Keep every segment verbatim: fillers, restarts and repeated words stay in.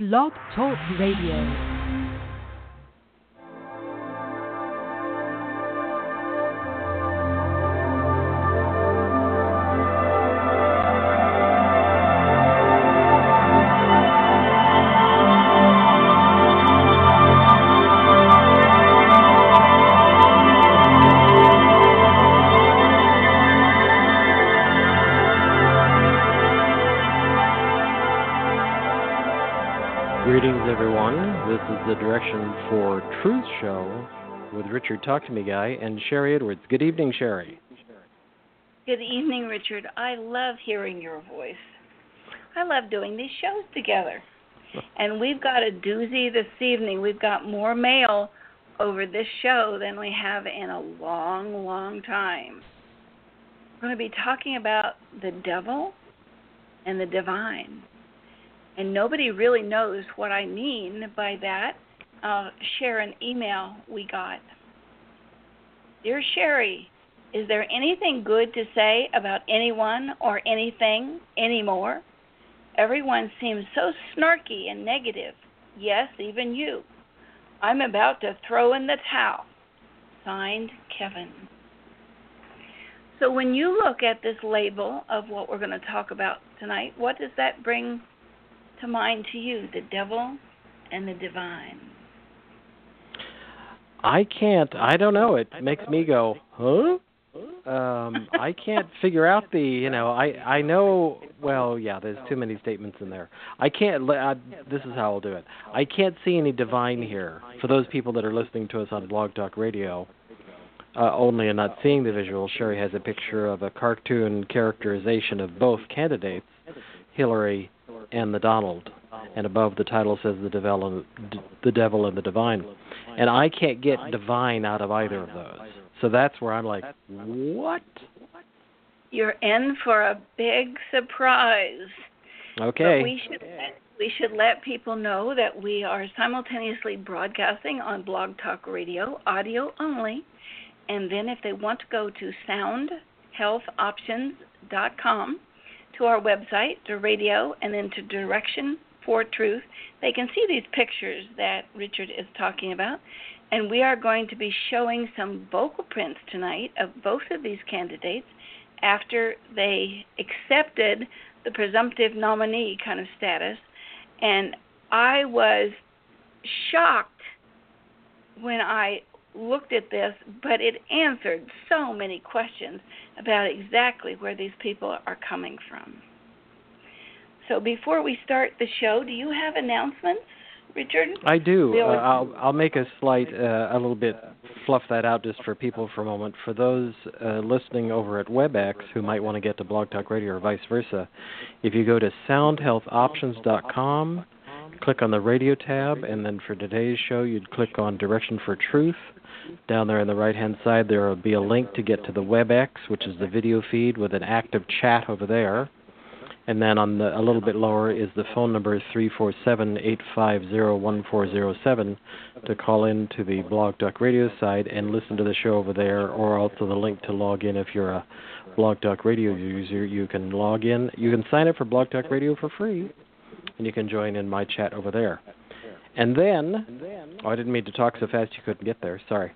Blog Talk Radio. The Direction for Truth show with Richard Talk to Me Guy and Sherry Edwards. Good evening, Sherry. Good evening, Richard. I love hearing your voice. I love doing these shows together. And we've got a doozy this evening. We've got more mail over this show than we have in a long, long time. We're going to be talking about the devil and the divine. And nobody really knows what I mean by that. I'll share an email we got. Dear Sherry, is there anything good to say about anyone or anything anymore? Everyone seems so snarky and negative. Yes, even you. I'm about to throw in the towel. Signed, Kevin. So when you look at this label of what we're going to talk about tonight, what does that bring to mind to you, the devil and the divine? I can't, I don't know, it makes me go, huh? Um, I can't figure out the, you know, I, I know, well, yeah, there's too many statements in there. I can't, I, this is how I'll do it. I can't see any divine here. For those people that are listening to us on Blog Talk Radio, uh, only and not seeing the visual, Sherry has a picture of a cartoon characterization of both candidates, Hillary and the Donald, and above the title says the devil, the devil and the divine, and I can't get divine out of either of those. So that's where I'm like, what? You're in for a big surprise. Okay. But we should we should let people know that we are simultaneously broadcasting on Blog Talk Radio, audio only, and then if they want to go to sound health options dot com. to our website, to radio, and then to Direction for Truth, they can see these pictures that Richard is talking about. And we are going to be showing some vocal prints tonight of both of these candidates after they accepted the presumptive nominee kind of status. And I was shocked when I looked at this, but it answered so many questions about exactly where these people are coming from. So before we start the show, do you have announcements, Richard? I do. Uh, I'll I'll make a slight, uh, a little bit, fluff that out just for people for a moment. For those uh, listening over at WebEx who might want to get to Blog Talk Radio or vice versa, if you go to sound health options dot com, click on the radio tab, and then for today's show, you'd click on Direction for Truth. Down there on the right-hand side, there will be a link to get to the WebEx, which is the video feed with an active chat over there. And then on the a little bit lower is the phone number three four seven, eight five zero, one four zero seven to call in to the Blog Talk Radio side and listen to the show over there, or also the link to log in if you're a Blog Talk Radio user. You can log in. You can sign up for Blog Talk Radio for free, and you can join in my chat over there. And then, oh, I didn't mean to talk so fast you couldn't get there. Sorry.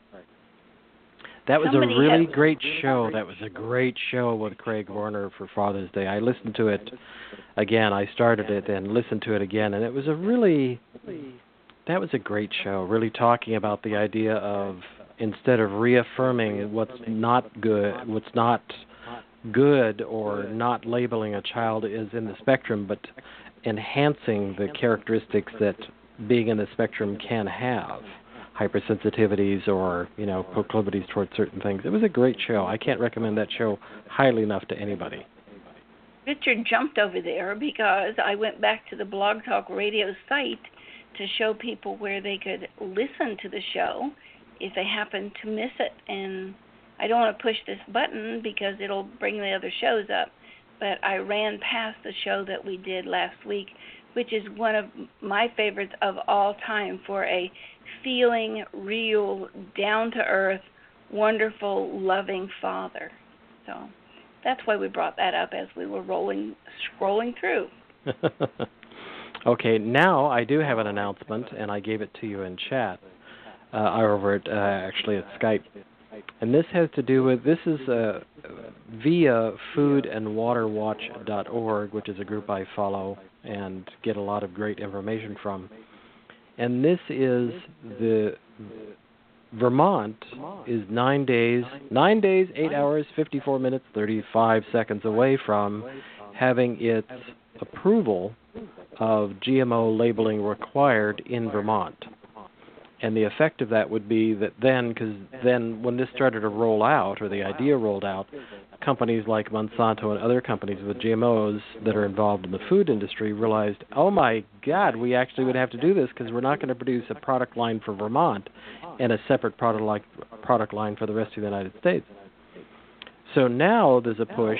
That was Somebody a really has... great show. That was a great show with Craig Warner for Father's Day. I listened to it again. I started it and listened to it again, and it was a really, that was a great show, really talking about the idea of, instead of reaffirming what's not good, what's not good or not labeling a child is in the spectrum, but enhancing the characteristics that being in the spectrum can have, hypersensitivities or, you know, proclivities towards certain things. It was a great show. I can't recommend that show highly enough to anybody. Richard jumped over there because I went back to the Blog Talk Radio site to show people where they could listen to the show if they happen to miss it. And I don't want to push this button because it'll bring the other shows up, but I ran past the show that we did last week, which is one of my favorites of all time for a feeling, real, down-to-earth, wonderful, loving father. So that's why we brought that up as we were rolling, scrolling through. Okay, now I do have an announcement, and I gave it to you in chat uh, over at, uh, actually at Skype. And this has to do with, this is uh, via food and water watch dot org, which is a group I follow and get a lot of great information from. And this is the, Vermont is nine days, nine days, eight hours, fifty-four minutes, thirty-five seconds away from having its approval of G M O labeling required in Vermont. And the effect of that would be that then, because then when this started to roll out, or the idea rolled out, companies like Monsanto and other companies with G M Os that are involved in the food industry realized, oh my God, we actually would have to do this because we're not going to produce a product line for Vermont and a separate product, like, product line for the rest of the United States. So now there's a push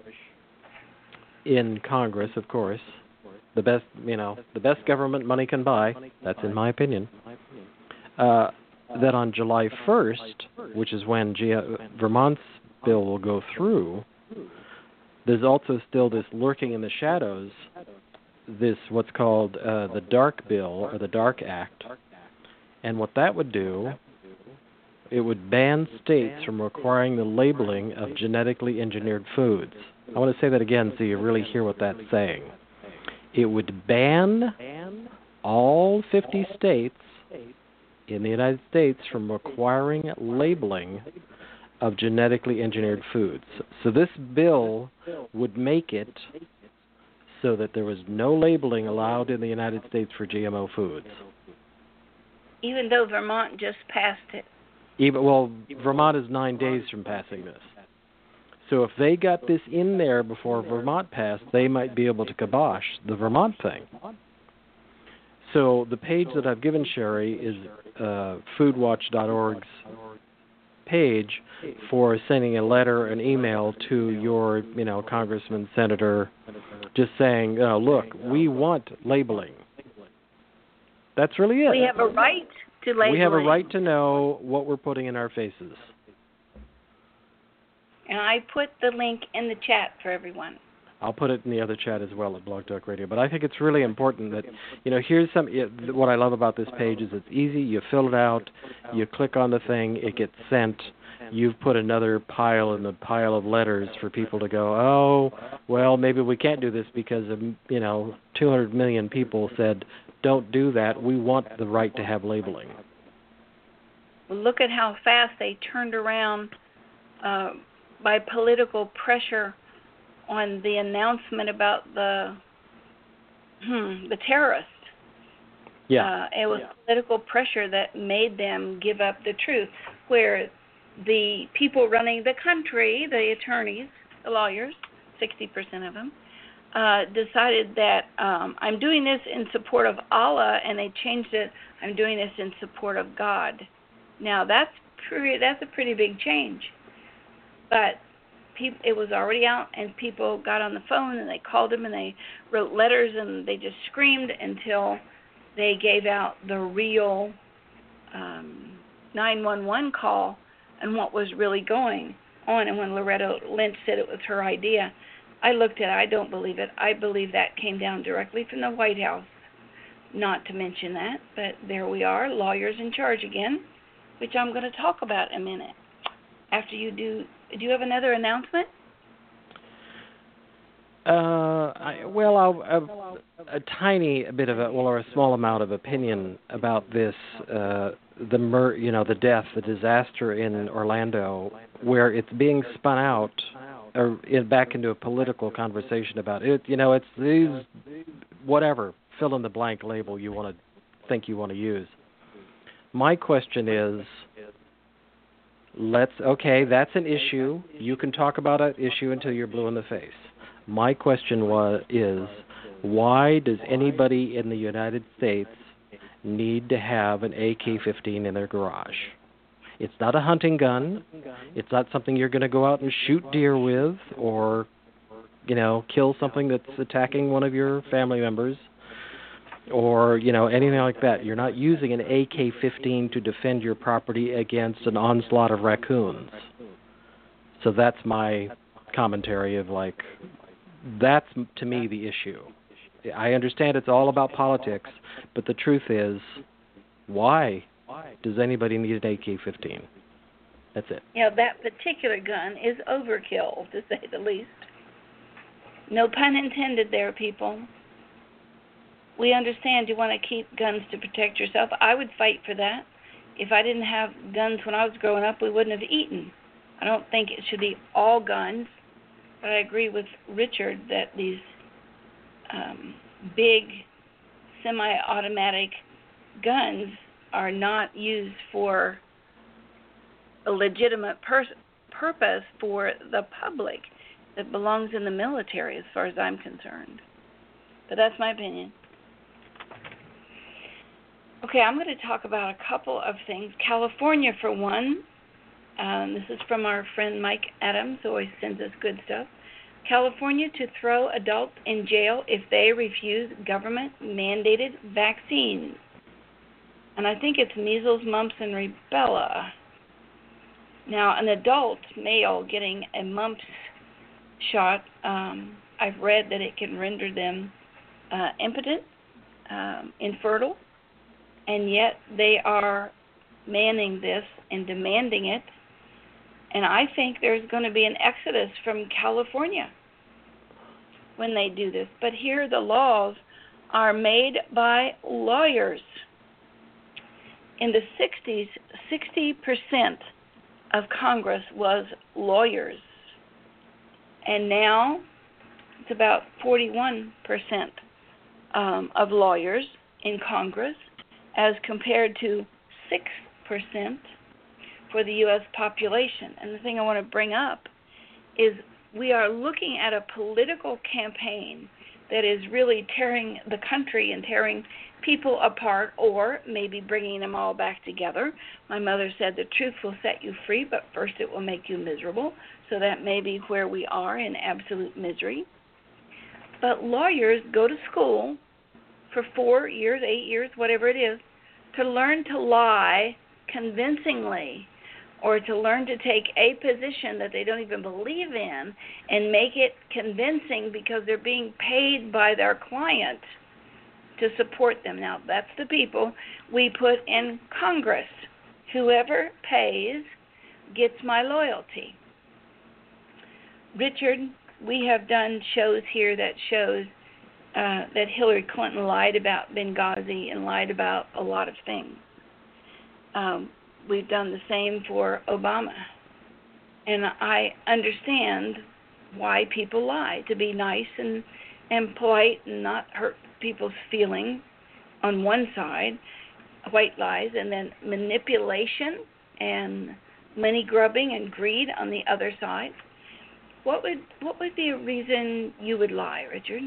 in Congress, of course, the best, you know, the best government money can buy, that's in my opinion, uh, that on July first, which is when G- Vermont's bill will go through, there's also still this lurking in the shadows, this what's called uh, the DARK bill, or the DARK Act. And what that would do, it would ban states from requiring the labeling of genetically engineered foods. I want to say that again so you really hear what that's saying. It would ban all fifty states in the United States from requiring labeling of genetically engineered foods. So this bill would make it so that there was no labeling allowed in the United States for G M O foods. Even though Vermont just passed it. Even well, Vermont is nine days from passing this. So if they got this in there before Vermont passed, they might be able to kibosh the Vermont thing. So the page that I've given Sherry is uh, food watch dot org's page for sending a letter, an email to your, you know, congressman, senator, just saying, oh, look, we want labeling. That's really it. We have a right to labeling. We have a right to know what we're putting in our faces. And I put the link in the chat for everyone. I'll put it in the other chat as well at Blog Talk Radio. But I think it's really important that, you know, here's some, what I love about this page is it's easy. You fill it out, you click on the thing, it gets sent. You've put another pile in the pile of letters for people to go, oh, well, maybe we can't do this because, of, you know, two hundred million people said, don't do that. We want the right to have labeling. Well, look at how fast they turned around uh, by political pressure on the announcement about the hmm, the terrorist. Yeah. Uh, it was yeah. political pressure that made them give up the truth, where the people running the country, the attorneys, the lawyers, sixty percent of them, uh, decided that um, I'm doing this in support of Allah, and they changed it, I'm doing this in support of God. Now, that's pretty, that's a pretty big change. But people, it was already out, and people got on the phone, and they called them, and they wrote letters, and they just screamed until they gave out the real um, nine one one call and what was really going on. And when Loretta Lynch said it was her idea, I looked at it. I don't believe it. I believe that came down directly from the White House. Not to mention that, but there we are, lawyers in charge again, which I'm going to talk about in a minute. After you do, do you have another announcement? Uh, I, well, I'll, a, a tiny bit of a, well, or a small amount of opinion about this, uh, the mur- you know, the death, the disaster in Orlando, where it's being spun out, or in, back into a political conversation about it. You know, it's these, whatever, fill in the blank label you want to think you want to use. My question is, let's, okay, that's an issue. You can talk about an issue until you're blue in the face. My question was, is, why does anybody in the United States need to have an A K fifteen in their garage? It's not a hunting gun. It's not something you're going to go out and shoot deer with, or, you know, kill something that's attacking one of your family members, or, you know, anything like that. You're not using an A K fifteen to defend your property against an onslaught of raccoons. So that's my commentary of, like, that's, to me, the issue. I understand it's all about politics, but the truth is, why does anybody need an A K fifteen? That's it. You know, that particular gun is overkill, to say the least. No pun intended there, people. We understand you want to keep guns to protect yourself. I would fight for that. If I didn't have guns when I was growing up, we wouldn't have eaten. I don't think it should be all guns, but I agree with Richard that these um, big semi-automatic guns are not used for a legitimate pers- purpose for the public that belongs in the military, as far as I'm concerned. But that's my opinion. Okay, I'm going to talk about a couple of things. California, for one. Um, this is from our friend Mike Adams, who always sends us good stuff. California to throw adults in jail if they refuse government-mandated vaccines. And I think it's measles, mumps, and rubella. Now, an adult male getting a mumps shot, um, I've read that it can render them uh, impotent, um, infertile, and yet they are manning this and demanding it. And I think there's going to be an exodus from California when they do this. But here the laws are made by lawyers. In the sixties, sixty percent of Congress was lawyers. And now it's about forty-one percent um, of lawyers in Congress, as compared to six percent for the U S population. And the thing I want to bring up is we are looking at a political campaign that is really tearing the country and tearing people apart, or maybe bringing them all back together. My mother said the truth will set you free, but first it will make you miserable. So that may be where we are, in absolute misery. But lawyers go to school for four years, eight years, whatever it is, to learn to lie convincingly, or to learn to take a position that they don't even believe in and make it convincing because they're being paid by their client to support them. Now, that's the people we put in Congress. Whoever pays gets my loyalty. Richard, we have done shows here that shows uh, that Hillary Clinton lied about Benghazi and lied about a lot of things. Um, we've done the same for Obama. And I understand why people lie, to be nice and, and polite and not hurt people's feelings on one side, white lies, and then manipulation and money grubbing and greed on the other side. What would what would be a reason you would lie, Richard?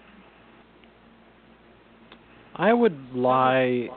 I would lie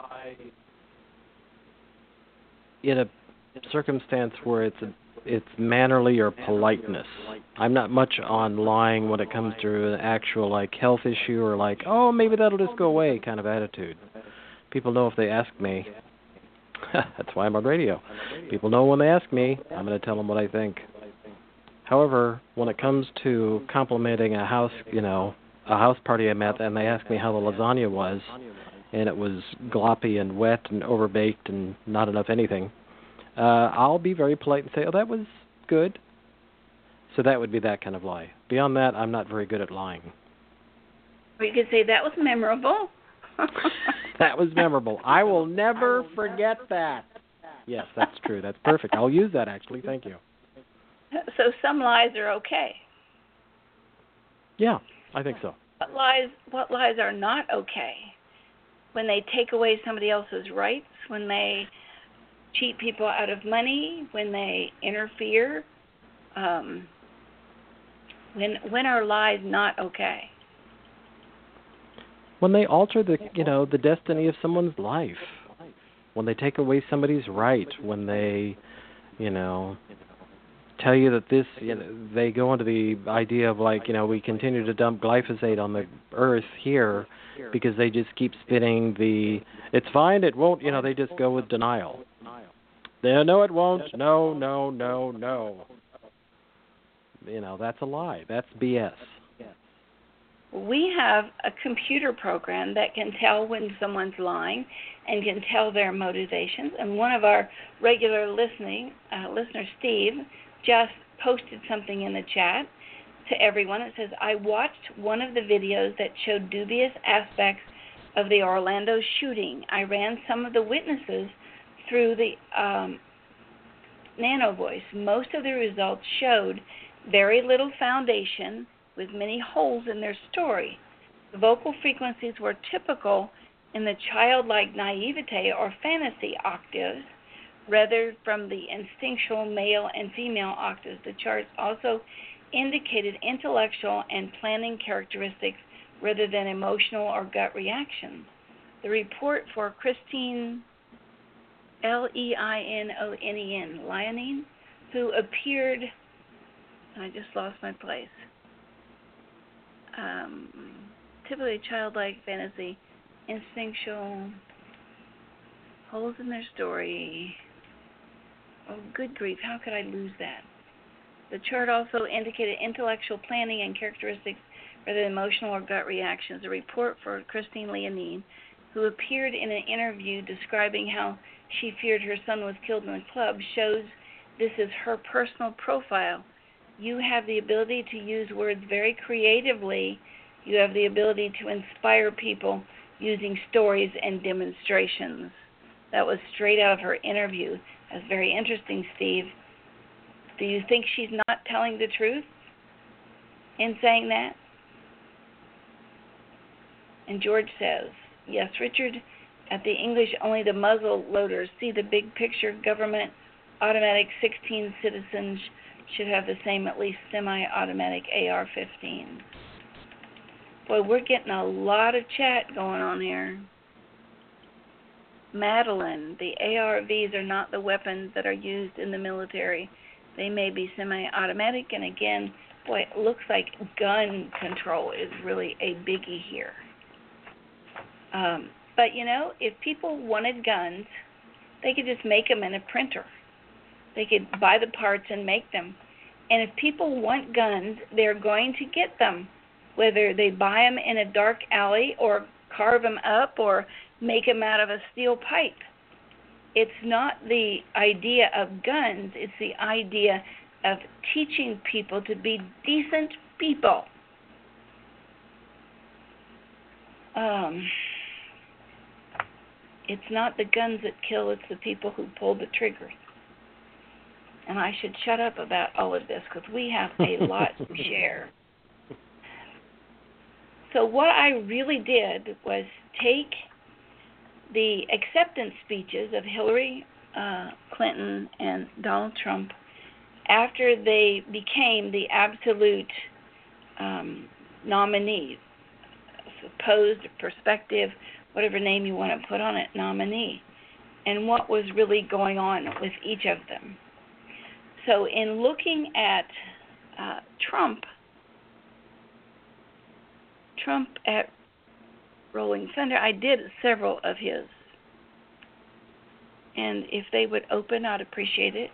in a circumstance where it's a, it's mannerly or politeness. I'm not much on lying when it comes to an actual like health issue or like, oh, maybe that'll just go away kind of attitude. People know if they ask me. That's why I'm on radio. People know when they ask me, I'm going to tell them what I think. However, when it comes to complimenting a house, you know, a house party I'm at, and they ask me how the lasagna was, and it was gloppy and wet and overbaked and not enough anything, uh, I'll be very polite and say, oh, that was good. So that would be that kind of lie. Beyond that, I'm not very good at lying. Or you could say that was memorable. That was memorable. I will never forget that. Yes, that's true. That's perfect. I'll use that, actually. Thank you. So some lies are okay. Yeah, I think so. What lies, what lies are not okay? When they take away somebody else's rights, when they cheat people out of money, when they interfere, um, when when are lies not okay? When they alter the you know the destiny of someone's life, when they take away somebody's right, when they, you know, tell you that this, you know, they go into the idea of like, you know, we continue to dump glyphosate on the earth here because they just keep spinning the, it's fine, it won't, you know, they just go with denial. They, no, it won't. No, no, no, no. You know, that's a lie. That's B S. We have a computer program that can tell when someone's lying and can tell their motivations. And one of our regular listening uh, listeners, Steve, just posted something in the chat to everyone. It says, I watched one of the videos that showed dubious aspects of the Orlando shooting. I ran some of the witnesses through the um, Nano Voice. Most of the results showed very little foundation with many holes in their story. The vocal frequencies were typical in the childlike naivete or fantasy octaves rather from the instinctual male and female octaves. The charts also indicated intellectual and planning characteristics rather than emotional or gut reactions. The report for Christine, L E I N O N E N, Leonine, who appeared, I just lost my place, um, typically childlike fantasy, instinctual, holes in their story. Oh, good grief, how could I lose that? The chart also indicated intellectual planning and characteristics rather than emotional or gut reactions. A report for Christine Leonine, who appeared in an interview describing how she feared her son was killed in the club, shows this is her personal profile. You have the ability to use words very creatively. You have the ability to inspire people using stories and demonstrations. That was straight out of her interview. That's very interesting, Steve. Do you think she's not telling the truth in saying that? And George says, yes, Richard, at the English, only the muzzle loaders see the big picture. Government automatic sixteen citizens should have the same, at least semi-automatic A R fifteen. Boy, we're getting a lot of chat going on here. Madeline, the A R Vs are not the weapons that are used in the military. They may be semi-automatic, and again, boy, it looks like gun control is really a biggie here. Um, but, you know, if people wanted guns, they could just make them in a printer. They could buy the parts and make them. And if people want guns, they're going to get them, whether they buy them in a dark alley or carve them up or make them out of a steel pipe. It's not the idea of guns, it's the idea of teaching people to be decent people. Um, it's not the guns that kill, it's the people who pull the triggers. And I should shut up about all of this because we have a lot to share. So what I really did was take the acceptance speeches of Hillary uh, Clinton and Donald Trump after they became the absolute um, nominee, supposed, prospective, whatever name you want to put on it, nominee, and what was really going on with each of them. So in looking at uh, Trump, Trump at Rolling Thunder, I did several of his. And if they would open, I'd appreciate it.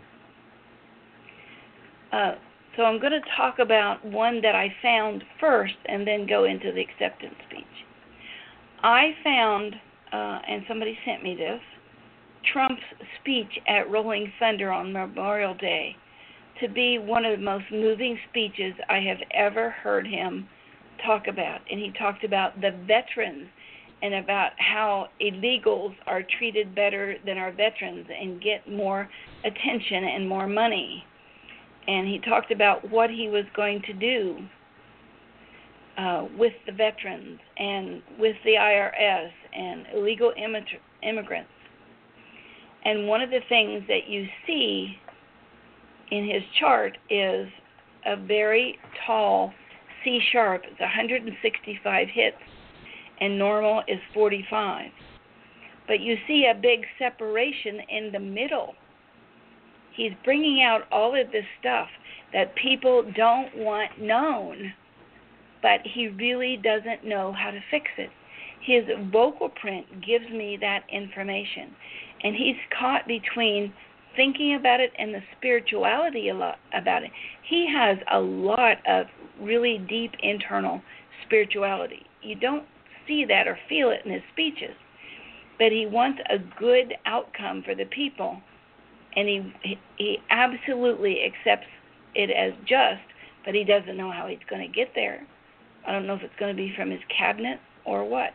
Uh, so I'm going to talk about one that I found first and then go into the acceptance speech. I found, uh, and somebody sent me this, Trump's speech at Rolling Thunder on Memorial Day to be one of the most moving speeches I have ever heard him talk about. And he talked about the veterans and about how illegals are treated better than our veterans and get more attention and more money. And he talked about what he was going to do uh, with the veterans and with the I R S and illegal immig- immigrants. And one of the things that you see in his chart is a very tall C sharp. It's one hundred sixty-five hits, and normal is forty-five. But you see a big separation in the middle. He's bringing out all of this stuff that people don't want known, but he really doesn't know how to fix it. His vocal print gives me that information, and he's caught between thinking about it and the spirituality a lot about it. He has a lot of really deep internal spirituality. You don't see that or feel it in his speeches, but he wants a good outcome for the people, and he he absolutely accepts it as just, but he doesn't know how he's going to get there. I don't know if it's going to be from his cabinet or what.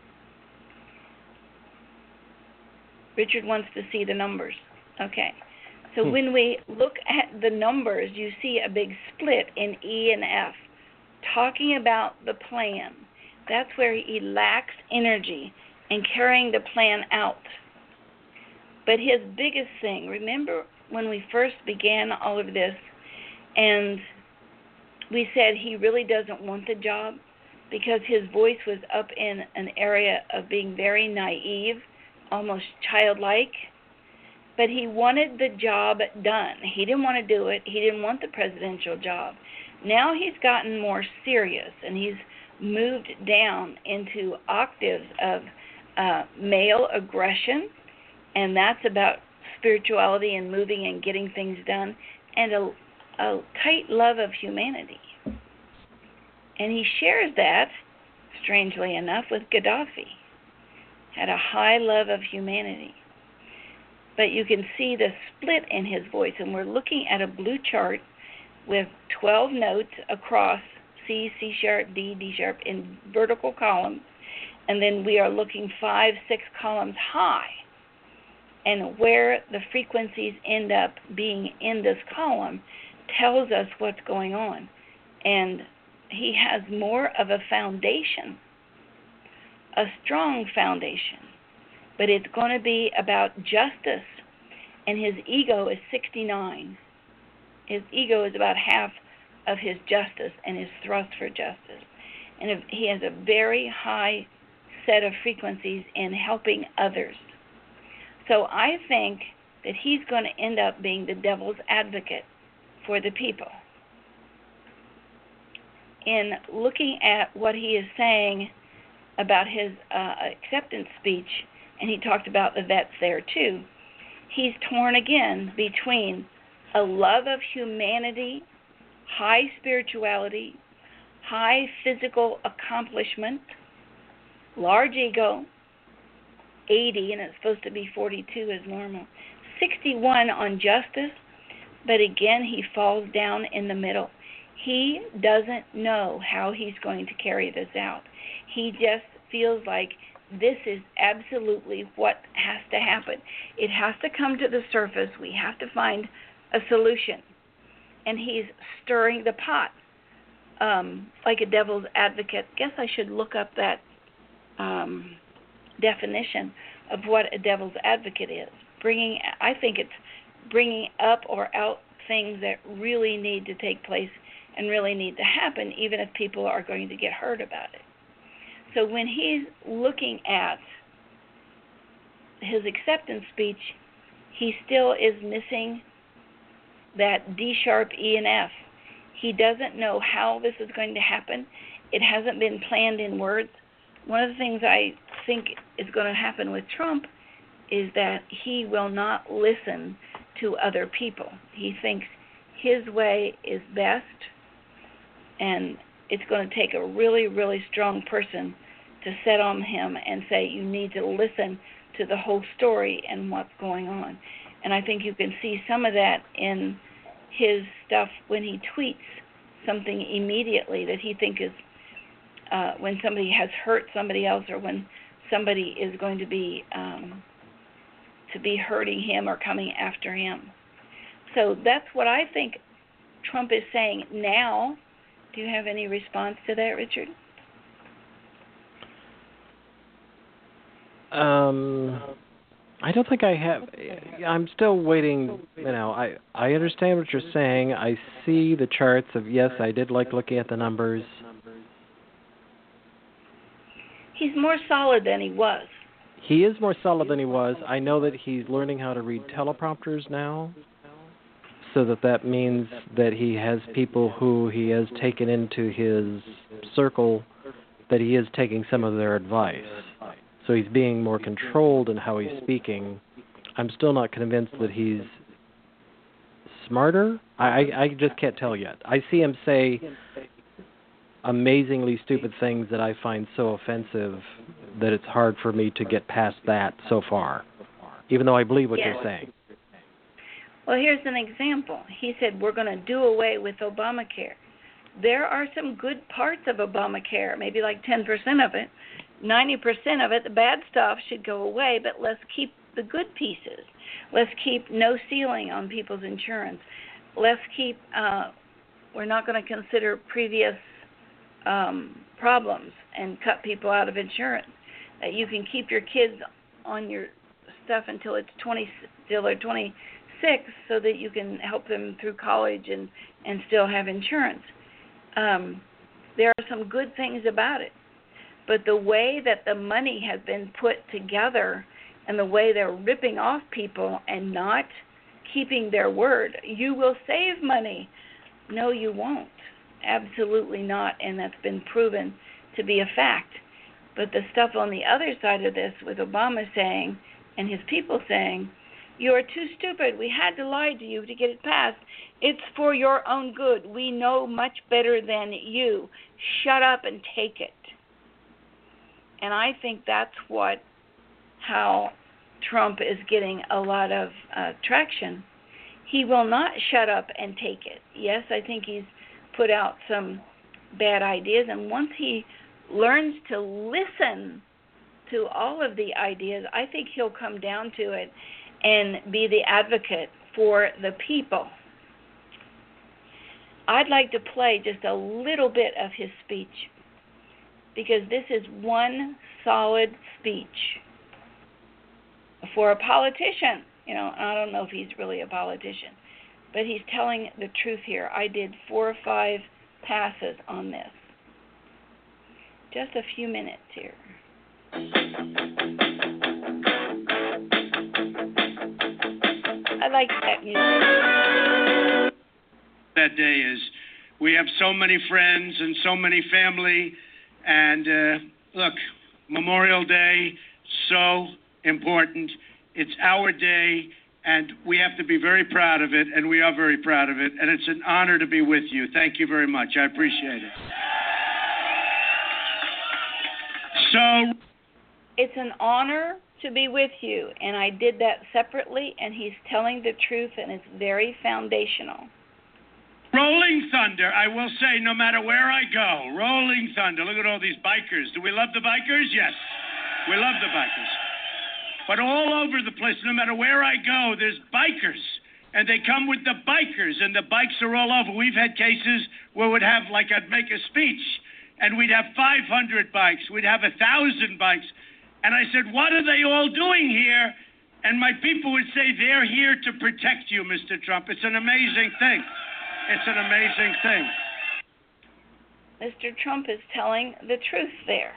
Richard wants to see the numbers. Okay. So hmm. when we look at the numbers, you see a big split in E and F, talking about the plan. That's where he lacks energy in carrying the plan out. But his biggest thing, remember when we first began all of this, and we said he really doesn't want the job because his voice was up in an area of being very naive, almost childlike. But he wanted the job done. He didn't want to do it. He didn't want the presidential job. Now he's gotten more serious, and he's moved down into octaves of uh, male aggression, and that's about spirituality and moving and getting things done, and a, a tight love of humanity. And he shares that, strangely enough, with Gaddafi. Had a high love of humanity. But you can see the split in his voice, and we're looking at a blue chart with twelve notes across C, C sharp, D, D sharp in vertical columns, and then we are looking five, six columns high. And where the frequencies end up being in this column tells us what's going on. And he has more of a foundation, a strong foundation, but it's going to be about justice, and his ego is sixty-nine. His ego is about half of his justice and his thrust for justice. And if he has a very high set of frequencies in helping others. So I think that he's going to end up being the devil's advocate for the people. In looking at what he is saying about his uh, acceptance speech, and he talked about the vets there too, he's torn again between a love of humanity, high spirituality, high physical accomplishment, large ego, eighty, and it's supposed to be forty-two as normal, sixty-one on justice, but again he falls down in the middle. He doesn't know how he's going to carry this out. He just feels like this is absolutely what has to happen. It has to come to the surface. We have to find a solution. And he's stirring the pot um, like a devil's advocate. Guess I should look up that um, definition of what a devil's advocate is. Bringing, I think it's bringing up or out things that really need to take place and really need to happen, even if people are going to get hurt about it. So when he's looking at his acceptance speech, he still is missing that D sharp, E, and F. He doesn't know how this is going to happen. It hasn't been planned in words. One of the things I think is going to happen with Trump is that he will not listen to other people. He thinks his way is best, and it's going to take a really, really strong person to set on him and say, you need to listen to the whole story and what's going on. And I think you can see some of that in his stuff when he tweets something immediately that he thinks is uh, when somebody has hurt somebody else, or when somebody is going to be um, to be hurting him or coming after him. So that's what I think Trump is saying now. Do you have any response to that, Richard? Um, I don't think I have. I'm still waiting. You know, I, I understand what you're saying. I see the charts of, yes, I did like looking at the numbers. He's more solid than he was. He is more solid than he was. I know that he's learning how to read teleprompters now, so that that means that he has people who he has taken into his circle, that he is taking some of their advice. So he's being more controlled in how he's speaking. I'm still not convinced that he's smarter. I, I, I just can't tell yet. I see him say amazingly stupid things that I find so offensive that it's hard for me to get past that so far, even though I believe what yes. you're saying. Well, here's an example. He said, we're going to do away with Obamacare. There are some good parts of Obamacare, maybe like ten percent of it. ninety percent of it, the bad stuff, should go away, but let's keep the good pieces. Let's keep no ceiling on people's insurance. Let's keep, uh, we're not going to consider previous um, problems and cut people out of insurance. That you can keep your kids on your stuff until it's twenty, till they're twenty-six, so that you can help them through college and, and still have insurance. Um, there are some good things about it, but the way that the money has been put together and the way they're ripping off people and not keeping their word, you will save money. No, you won't. Absolutely not, and that's been proven to be a fact. But the stuff on the other side of this, with Obama saying and his people saying, you are too stupid, we had to lie to you to get it passed, it's for your own good, we know much better than you, shut up and take it. And I think that's what, how Trump is getting a lot of uh, traction. He will not shut up and take it. Yes, I think he's put out some bad ideas, and once he learns to listen to all of the ideas, I think he'll come down to it and be the advocate for the people. I'd like to play just a little bit of his speech, because this is one solid speech for a politician. You know, I don't know if he's really a politician, but he's telling the truth here. I did four or five passes on this. Just a few minutes here. I like that music. That day is, we have so many friends and so many family, and uh, look, Memorial Day, so important. It's our day, and we have to be very proud of it, and we are very proud of it, and it's an honor to be with you. Thank you very much. I appreciate it. So, it's an honor to be with you, and I did that separately, and he's telling the truth, and it's very foundational. Rolling Thunder, I will say, no matter where I go, Rolling Thunder. Look at all these bikers. Do we love the bikers? Yes. We love the bikers. But all over the place, no matter where I go, there's bikers. And they come with the bikers, and the bikes are all over. We've had cases where we'd have, like, I'd make a speech, and we'd have five hundred bikes. We'd have one thousand bikes. And I said, what are they all doing here? And my people would say, they're here to protect you, Mister Trump. It's an amazing thing. It's an amazing thing. Mister Trump is telling the truth there.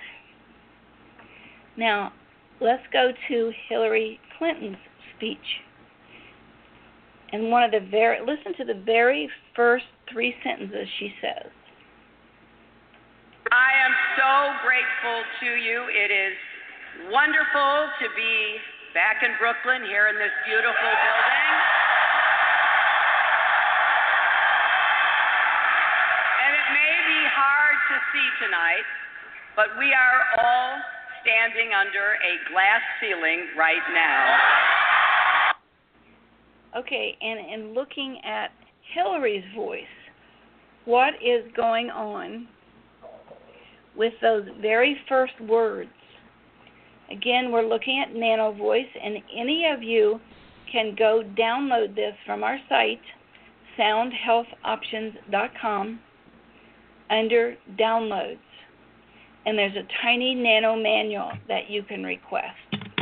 Now, let's go to Hillary Clinton's speech. And one of the very, listen to the very first three sentences she says. I am so grateful to you. It is wonderful to be back in Brooklyn, here in this beautiful building. And it may be hard to see tonight, but we are all standing under a glass ceiling right now. Okay, and in looking at Hillary's voice, what is going on with those very first words? Again, we're looking at Nano Voice, and any of you can go download this from our site, sound health options dot com, under downloads. And there's a tiny nano manual that you can request.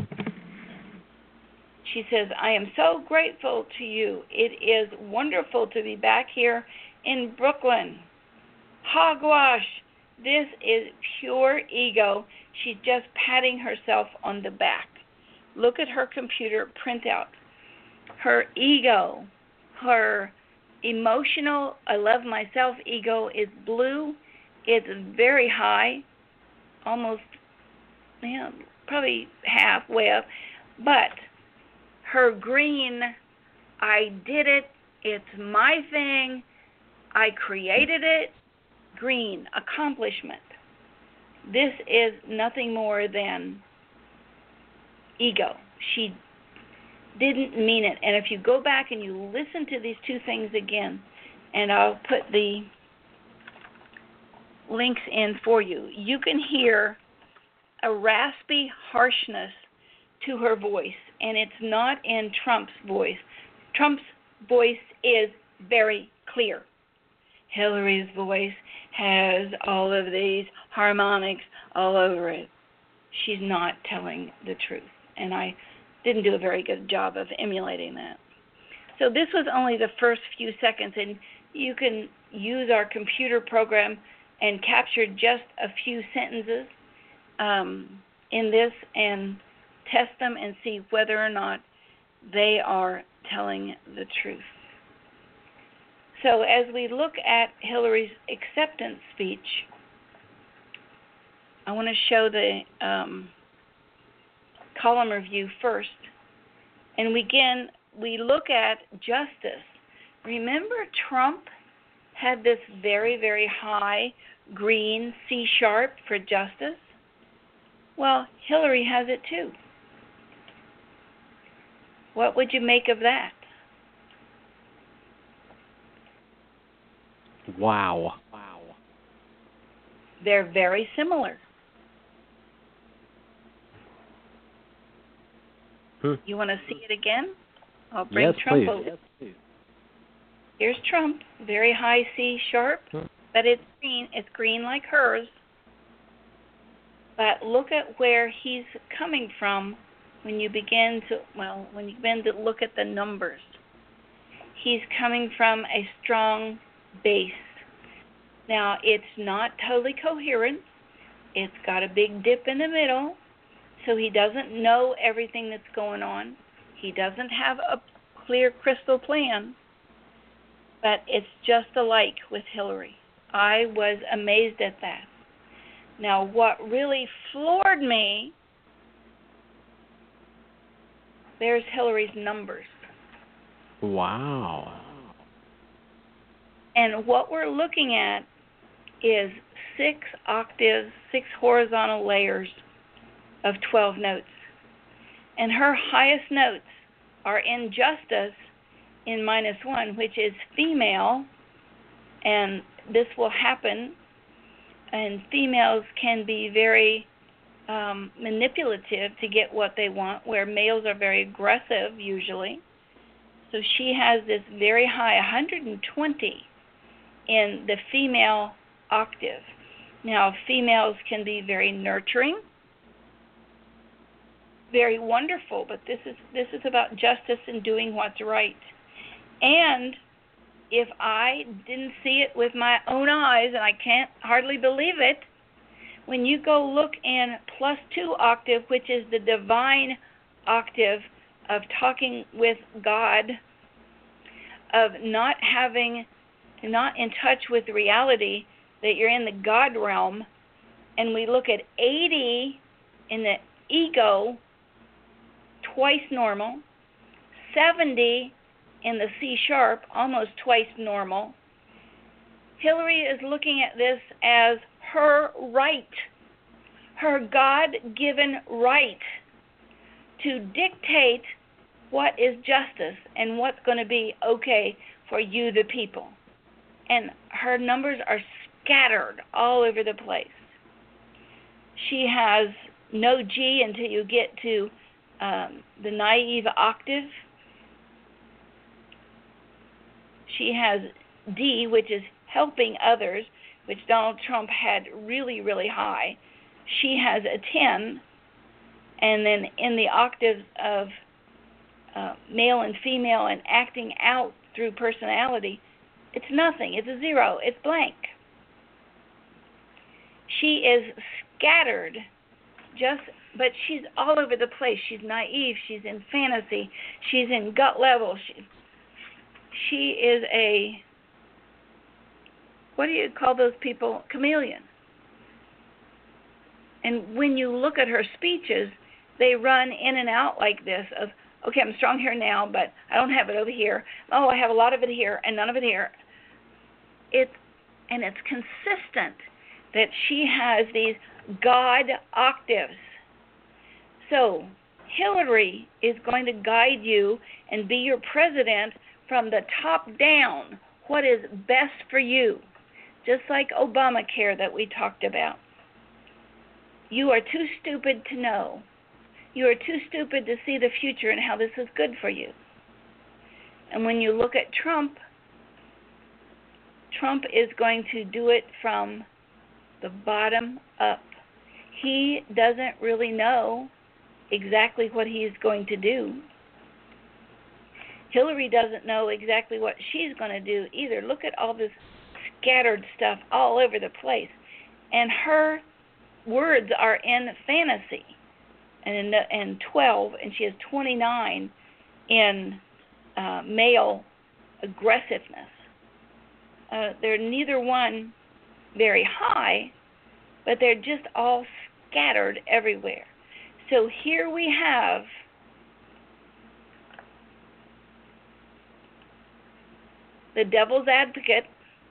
She says, I am so grateful to you. It is wonderful to be back here in Brooklyn. Hogwash. This is pure ego. She's just patting herself on the back. Look at her computer printout. Her ego, her emotional, I love myself ego is blue. It's very high, almost, you know, probably halfway up. But her green, I did it, it's my thing, I created it, green, accomplishment. This is nothing more than ego. She didn't mean it. And if you go back and you listen to these two things again, and I'll put the links in for you, you can hear a raspy harshness to her voice, and it's not in Trump's voice. Trump's voice is very clear. Hillary's voice has all of these harmonics all over it. She's not telling the truth, and I didn't do a very good job of emulating that. So this was only the first few seconds, and you can use our computer program and capture just a few sentences um, in this and test them and see whether or not they are telling the truth. So as we look at Hillary's acceptance speech, I want to show the um, column review first. And we, again, we look at justice. Remember Trump had this very, very high green C sharp for justice? Well, Hillary has it too. What would you make of that? Wow. Wow. They're very similar. Hmm. You want to see it again? I'll bring yes, Trump please. over. Yes, please. Here's Trump, very high C sharp, Hmm. but it's green. It's green like hers. But look at where he's coming from when you begin to, well, when you begin to look at the numbers. He's coming from a strong base. Now, it's not totally coherent. It's got a big dip in the middle, so he doesn't know everything that's going on. He doesn't have a clear crystal plan, but it's just alike with Hillary. I was amazed at that. Now, what really floored me, there's Hillary's numbers. Wow. And what we're looking at is six octaves, six horizontal layers of twelve notes. And her highest notes are in justice in minus one, which is female, and this will happen. And females can be very um, manipulative to get what they want, where males are very aggressive usually. So she has this very high, one hundred twenty in the female octave. Now, females can be very nurturing, very wonderful, but this is this is about justice and doing what's right. And if I didn't see it with my own eyes, and I can't hardly believe it, when you go look in plus two octave, which is the divine octave of talking with God, of not having, not in touch with reality, that you're in the God realm, and we look at eighty in the ego, twice normal, seventy in the C sharp, almost twice normal. Hillary is looking at this as her right, her God-given right to dictate what is justice and what's going to be okay for you, the people. And her numbers are scattered all over the place. She has no G until you get to um, the naive octave. She has D, which is helping others, which Donald Trump had really, really high. She has a ten, and then in the octaves of uh, male and female and acting out through personality, it's nothing. It's a zero. It's blank. She is scattered, just, but she's all over the place. She's naive. She's in fantasy. She's in gut level. She, she is a, what do you call those people? Chameleon. And when you look at her speeches, they run in and out like this of, okay, I'm strong here now, but I don't have it over here. Oh, I have a lot of it here and none of it here. It's, and it's consistent that she has these God octaves. So Hillary is going to guide you and be your president from the top down, what is best for you, just like Obamacare that we talked about. You are too stupid to know. You are too stupid to see the future and how this is good for you. And when you look at Trump, Trump is going to do it from the bottom up. He doesn't really know exactly what he's going to do. Hillary doesn't know exactly what she's going to do either. Look at all this scattered stuff all over the place. And her words are in fantasy and in, the, in twelve, and she has twenty-nine in uh, male aggressiveness. Uh, they're neither one very high, but they're just all scattered everywhere. So here we have the devil's advocate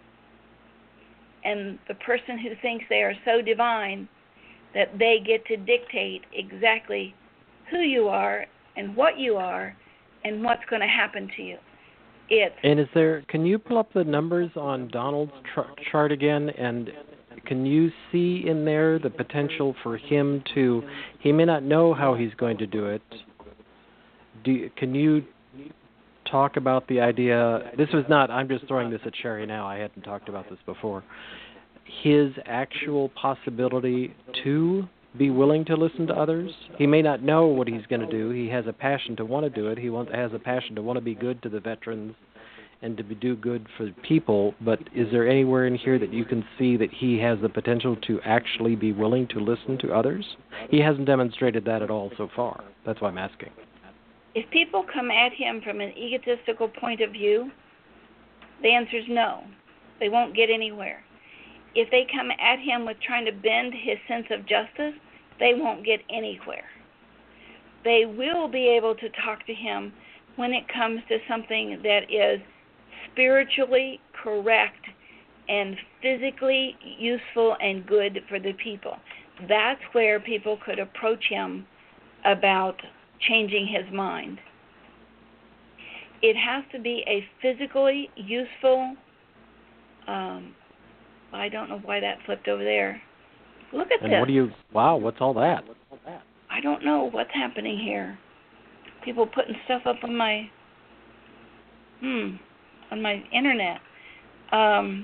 and the person who thinks they are so divine that they get to dictate exactly who you are and what you are and what's going to happen to you. It's and is there? Can you pull up the numbers on Donald's tr- chart again? And can you see in there the potential for him to? He may not know how he's going to do it. Do you, can you talk about the idea? This was not. I'm just throwing this at Sherry now. I hadn't talked about this before. His actual possibility to be willing to listen to others. He may not know what he's going to do. He has a passion to want to do it. He want, has a passion to want to be good to the veterans and to be, do good for people. But is there anywhere in here that you can see that he has the potential to actually be willing to listen to others? He hasn't demonstrated that at all so far. That's why I'm asking. If people come at him from an egotistical point of view, the answer is no. They won't get anywhere. If they come at him with trying to bend his sense of justice, they won't get anywhere. They will be able to talk to him when it comes to something that is spiritually correct and physically useful and good for the people. That's where people could approach him about changing his mind. It has to be a physically useful um, I don't know why that flipped over there. Look at and this. And what do you, wow, what's all that? I don't know what's happening here. People putting stuff up on my, hmm, on my internet. Um,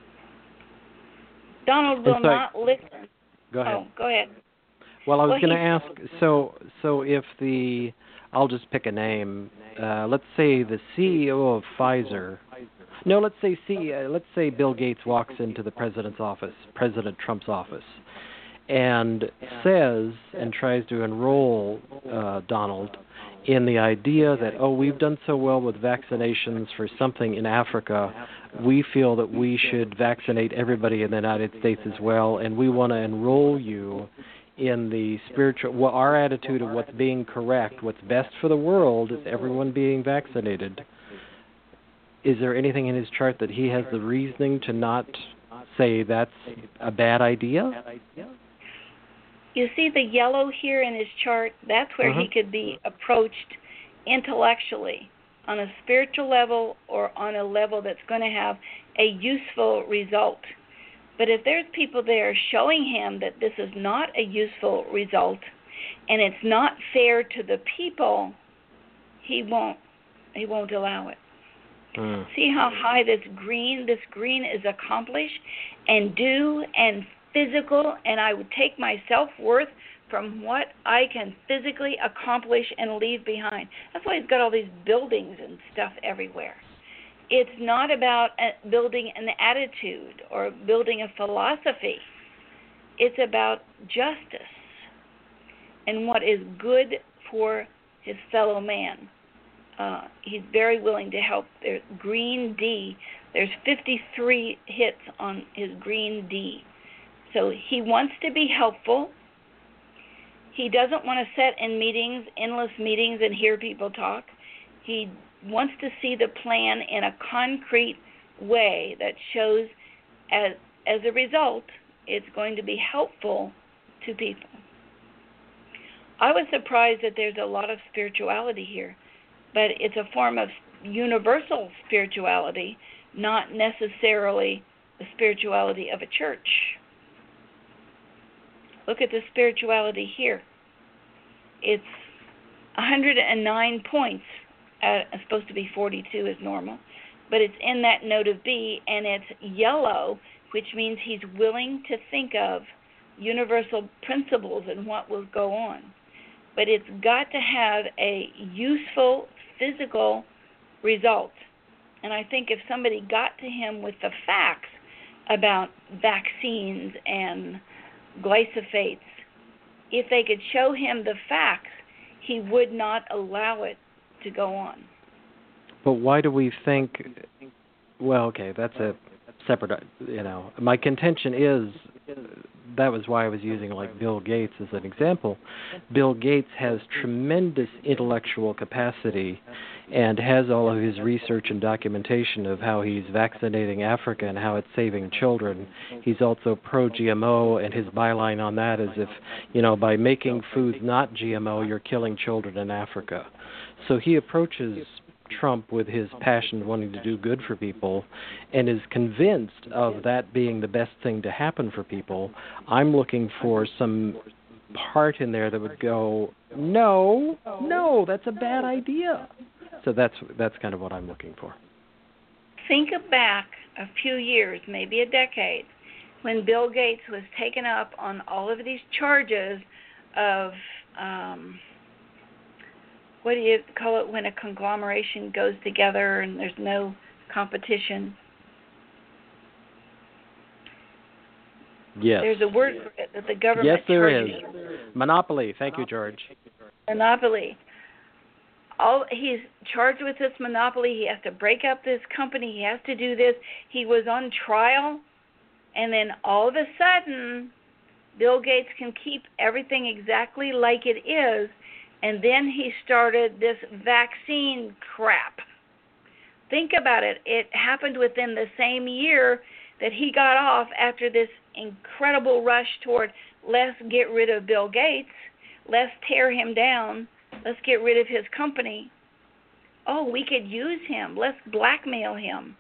Donald will not listen. Go ahead. Oh, go ahead. Well, I was well, going to ask, so so if the, I'll just pick a name, uh, let's say the C E O of Pfizer, no, let's say C, uh, let's say Bill Gates walks into the president's office, President Trump's office, and says and tries to enroll uh, Donald in the idea that, oh, we've done so well with vaccinations for something in Africa, we feel that we should vaccinate everybody in the United States as well, and we want to enroll you in the spiritual, well, our attitude of what's being correct, what's best for the world is everyone being vaccinated. Is there anything in his chart that he has the reasoning to not say that's a bad idea? You see the yellow here in his chart? That's where uh-huh. he could be approached intellectually on a spiritual level or on a level that's going to have a useful result. But if there's people there showing him that this is not a useful result and it's not fair to the people, he won't he won't allow it. Mm. See how high this green, this green is accomplished and do and physical, and I would take my self-worth from what I can physically accomplish and leave behind. That's why he's got all these buildings and stuff everywhere. It's not about building an attitude or building a philosophy. It's about justice and what is good for his fellow man. Uh, he's very willing to help. There's Green D. There's fifty-three hits on his Green D. So he wants to be helpful. He doesn't want to sit in meetings, endless meetings, and hear people talk. He wants to see the plan in a concrete way that shows as as a result, it's going to be helpful to people. I was surprised that there's a lot of spirituality here, but it's a form of universal spirituality, not necessarily the spirituality of a church. Look at the spirituality here. It's one hundred nine points. Uh, it's supposed to be forty-two is normal, but it's in that note of B, and it's yellow, which means he's willing to think of universal principles and what will go on. But it's got to have a useful physical result. And I think if somebody got to him with the facts about vaccines and glyphosates, if they could show him the facts, he would not allow it to go on. But why do we think, well, okay, that's a separate, you know, my contention is, that was why I was using like Bill Gates as an example. Bill Gates has tremendous intellectual capacity and has all of his research and documentation of how he's vaccinating Africa and how it's saving children. He's also pro-G M O, and his byline on that is if, you know, by making foods not G M O, you're killing children in Africa. So he approaches Trump with his passion wanting to do good for people and is convinced of that being the best thing to happen for people. I'm looking for some part in there that would go, no, no, that's a bad idea. So that's that's kind of what I'm looking for. Think back a few years, maybe a decade, when Bill Gates was taken up on all of these charges of um, what do you call it when a conglomeration goes together and there's no competition? Yes. There's a word for it that the government Yes, there charges. is. Monopoly. Thank you, George. Monopoly. All he's charged with this monopoly. He has to break up this company. He has to do this. He was on trial, and then all of a sudden, Bill Gates can keep everything exactly like it is. And then he started this vaccine crap. Think about it. It happened within the same year that he got off after this incredible rush toward let's get rid of Bill Gates, let's tear him down, let's get rid of his company. Oh, we could use him. Let's blackmail him.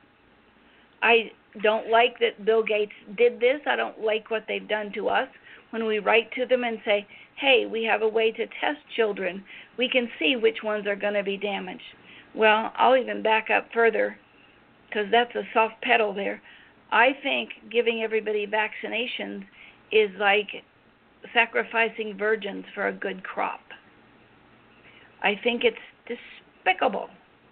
I don't like that Bill Gates did this. I don't like what they've done to us. When we write to them and say, hey, we have a way to test children, we can see which ones are going to be damaged. Well, I'll even back up further because that's a soft pedal there. I think giving everybody vaccinations is like sacrificing virgins for a good crop. I think it's despicable.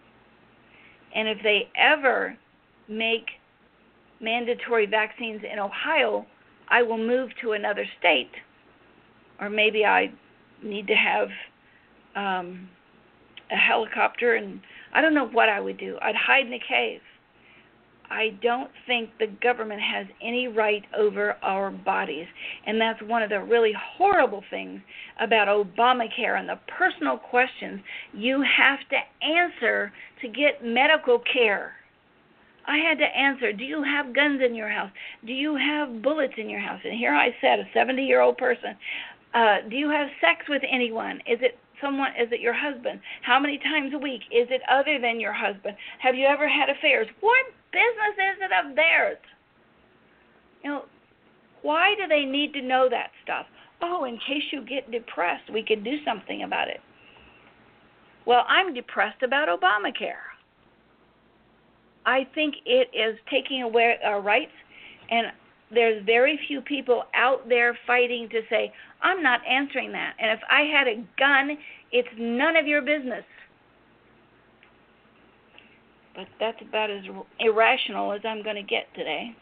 And if they ever make mandatory vaccines in Ohio, I will move to another state, or maybe I need to have um, a helicopter, and I don't know what I would do. I'd hide in a cave. I don't think the government has any right over our bodies, and that's one of the really horrible things about Obamacare and the personal questions you have to answer to get medical care. I had to answer, do you have guns in your house? Do you have bullets in your house? And here I said, a seventy-year-old person, uh, do you have sex with anyone? Is it someone? Is it your husband? How many times a week? Is it other than your husband? Have you ever had affairs? What business is it of theirs? You know, why do they need to know that stuff? Oh, in case you get depressed, we can do something about it. Well, I'm depressed about Obamacare. I think it is taking away our rights, and there's very few people out there fighting to say, I'm not answering that. And if I had a gun, it's none of your business. But that's about as irrational as I'm going to get today.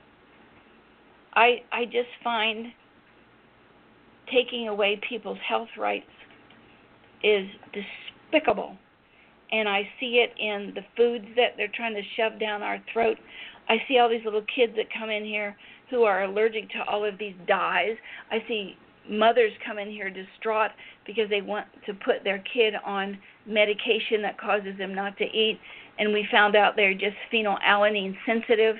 I I just find taking away people's health rights is despicable. And I see it in the foods that they're trying to shove down our throat. I see all these little kids that come in here who are allergic to all of these dyes. I see mothers come in here distraught because they want to put their kid on medication that causes them not to eat. And we found out they're just phenylalanine sensitive.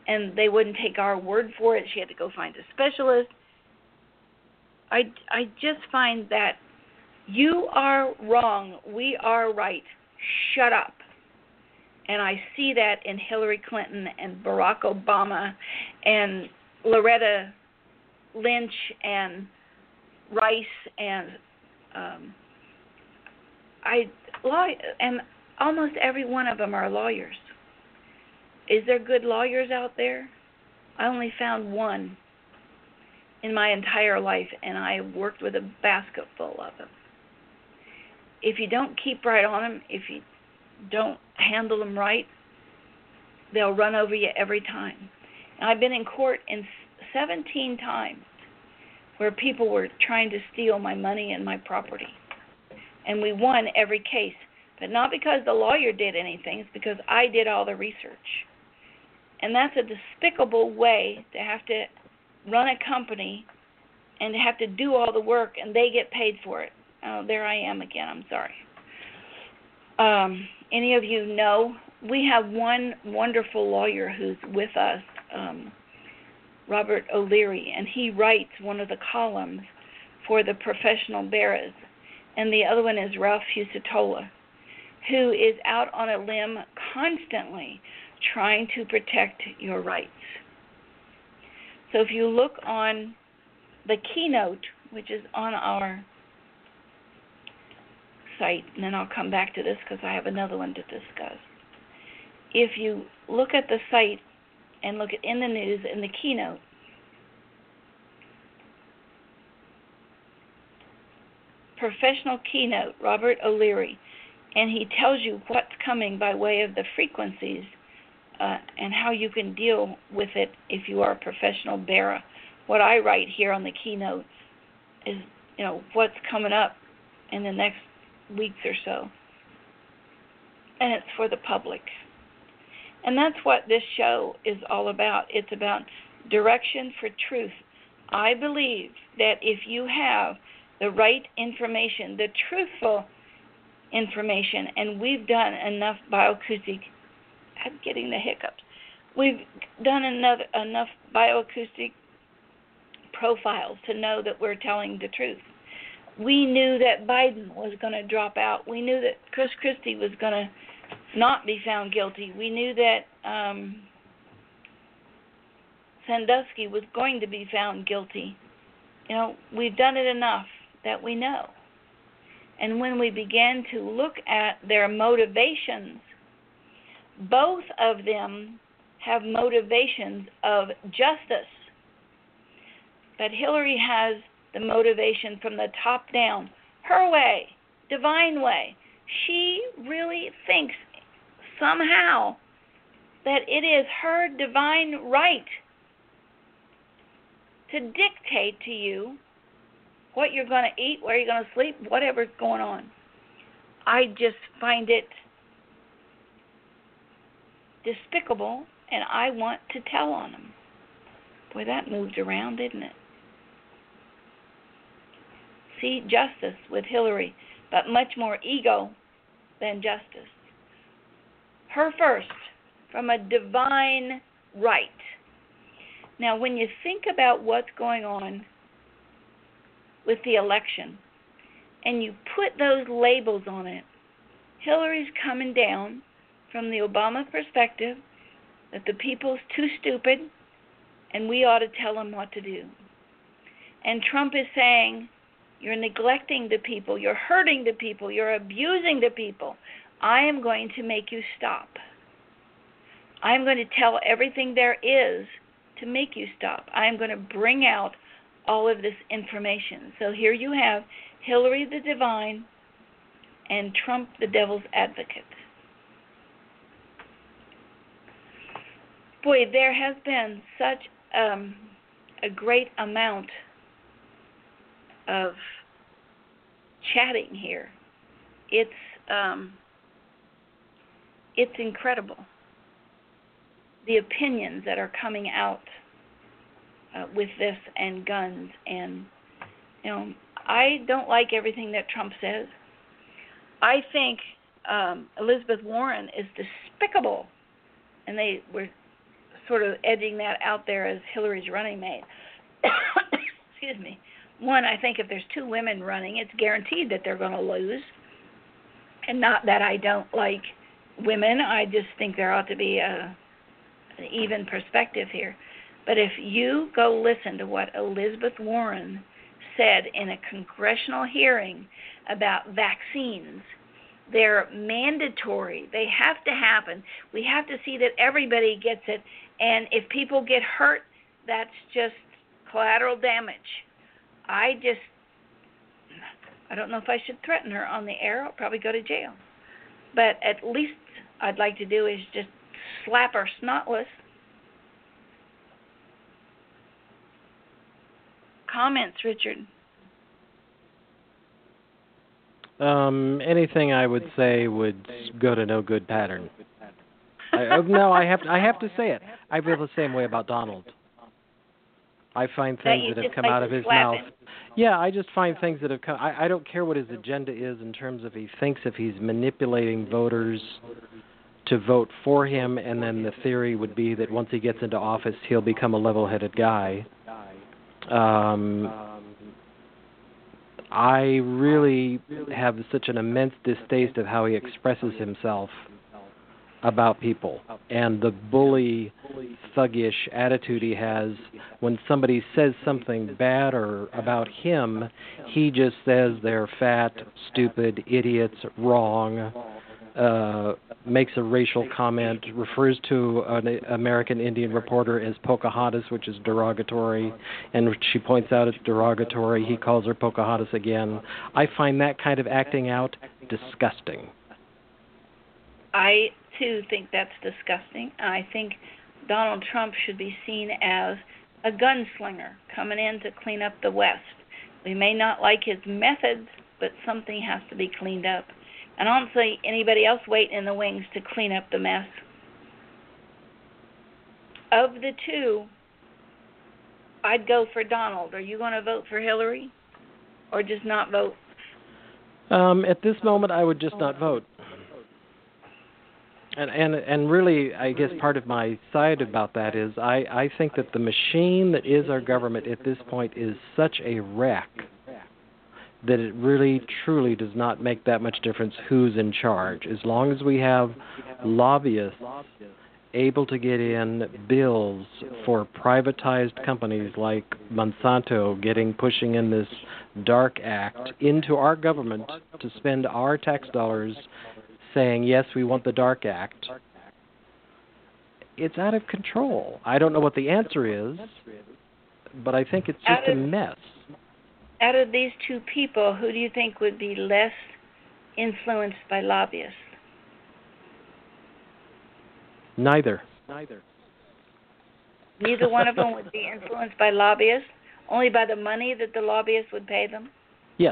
and they wouldn't take our word for it. She had to go find a specialist. I, I just find that you are wrong, we are right. Shut up. And I see that in Hillary Clinton and Barack Obama and Loretta Lynch and Rice and um, I law and almost every one of them are lawyers. Is there good lawyers out there? I only found one in my entire life, and I worked with a basket full of them. If you don't keep right on them, if you don't handle them right, they'll run over you every time. And I've been in court in seventeen times where people were trying to steal my money and my property. And we won every case. But not because the lawyer did anything, it's because I did all the research. And that's a despicable way to have to run a company and to have to do all the work and they get paid for it. Oh, there I am again. I'm sorry. Um, any of you know, we have one wonderful lawyer who's with us, um, Robert O'Leary, and he writes one of the columns for the Professional Bearers, and the other one is Ralph Fusatola, who is out on a limb constantly trying to protect your rights. So if you look on the keynote, which is on our site, and then I'll come back to this because I have another one to discuss. If you look at the site and look at in the news in the keynote, professional keynote, Robert O'Leary, and he tells you what's coming by way of the frequencies uh, and how you can deal with it if you are a professional bearer. What I write here on the keynote is, you know, what's coming up in the next weeks or so. And it's for the public. And that's what this show is all about. It's about direction for truth. I believe that if you have the right information, the truthful information, and we've done enough bioacoustic, I'm getting the hiccups, we've done enough, enough bioacoustic profiles to know that we're telling the truth. We knew that Biden was going to drop out. We knew that Chris Christie was going to not be found guilty. We knew that um, Sandusky was going to be found guilty. You know, we've done it enough that we know. And when we began to look at their motivations, both of them have motivations of justice. But Hillary has the motivation from the top down, her way, divine way. She really thinks somehow that it is her divine right to dictate to you what you're going to eat, where you're going to sleep, whatever's going on. I just find it despicable, and I want to tell on them. Boy, that moved around, didn't it? See, justice with Hillary, but much more ego than justice. Her first, from a divine right. Now, when you think about what's going on with the election, and you put those labels on it, Hillary's coming down from the Obama perspective that the people's too stupid and we ought to tell them what to do. And Trump is saying, you're neglecting the people, you're hurting the people, you're abusing the people. I am going to make you stop. I'm going to tell everything there is to make you stop. I am going to bring out all of this information. So here you have Hillary the divine and Trump the devil's advocate. Boy, there has been such um, a great amount of chatting here. It's um, it's incredible, the opinions that are coming out uh, with this and guns. And you know, I don't like everything that Trump says. I think um, Elizabeth Warren is despicable, and they were sort of edging that out there as Hillary's running mate. Excuse me. One, I think if there's two women running, it's guaranteed that they're going to lose. And not that I don't like women. I just think there ought to be a, an even perspective here. But if you go listen to what Elizabeth Warren said in a congressional hearing about vaccines, they're mandatory. They have to happen. We have to see that everybody gets it. And if people get hurt, that's just collateral damage. I just, I don't know if I should threaten her on the air. I'll probably go to jail. But at least I'd like to do is just slap her snotless. Comments, Richard? Um, anything I would say would go to no good pattern. I, no, I have to, I have to say it. I feel the same way about Donald. I find things that, that have come like out of his slapping. mouth. Yeah, I just find things that have come. I, I don't care what his agenda is in terms of he thinks if he's manipulating voters to vote for him, and then the theory would be that once he gets into office, he'll become a level-headed guy. Um, I really have such an immense distaste of how he expresses himself about people and the bully, thuggish attitude he has. When somebody says something bad or about him, he just says they're fat, stupid, idiots, wrong, uh, makes a racial comment, refers to an American Indian reporter as Pocahontas, which is derogatory, and she points out it's derogatory. He calls her Pocahontas again. I find that kind of acting out disgusting. I, too, think that's disgusting. I think Donald Trump should be seen as a gunslinger coming in to clean up the West. We may not like his methods, but something has to be cleaned up. And I don't see anybody else waiting in the wings to clean up the mess. Of the two, I'd go for Donald. Are you going to vote for Hillary or just not vote? Um, at this moment, I would just not vote. And, and and really, I guess part of my side about that is I, I think that the machine that is our government at this point is such a wreck that it really, truly does not make that much difference who's in charge. As long as we have lobbyists able to get in bills for privatized companies like Monsanto getting pushing in this DARK Act into our government to spend our tax dollars saying, yes, we want the DARK Act, it's out of control. I don't know what the answer is, but I think it's just a mess. Out of these two people, who do you think would be less influenced by lobbyists? Neither. Neither. Neither one of them would be influenced by lobbyists? Only by the money that the lobbyists would pay them? Yes.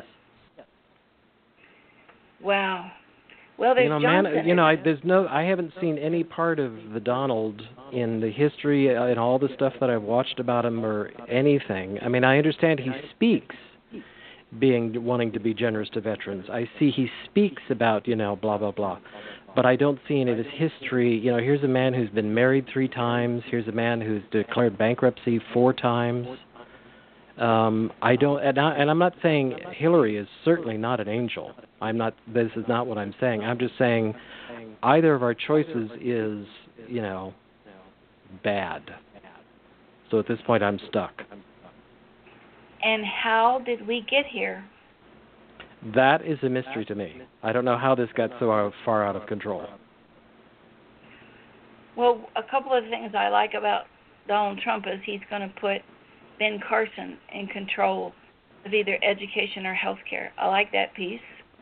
Wow. Well, there's you know, Johnson. man, you know, I, there's no, I haven't seen any part of the Donald in the history and all the stuff that I've watched about him or anything. I mean, I understand he speaks, being wanting to be generous to veterans. I see he speaks about, you know, blah blah blah, but I don't see any of his history. You know, here's a man who's been married three times. Here's a man who's declared bankruptcy four times. Um, I don't, and, I, and I'm not saying Hillary is certainly not an angel. I'm not. This is not what I'm saying. I'm just saying either of our choices is, you know, bad. So at this point, I'm stuck. And how did we get here? That is a mystery to me. I don't know how this got so far out of control. Well, a couple of things I like about Donald Trump is he's going to put Ben Carson in control of either education or health care. I like that piece.